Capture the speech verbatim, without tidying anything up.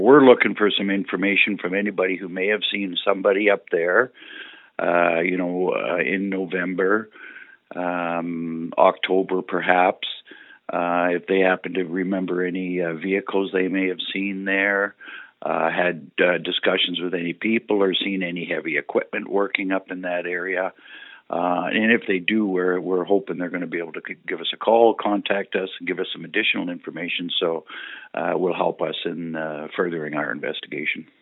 We're looking for some information from anybody who may have seen somebody up there, uh, you know, uh, in November, um, October perhaps, uh, if they happen to remember any uh, vehicles they may have seen there, uh, had uh, discussions with any people or seen any heavy equipment working up in that area. Uh, and if they do, we're we're hoping they're going to be able to give us a call, contact us, and give us some additional information, so uh, will help us in uh, furthering our investigation.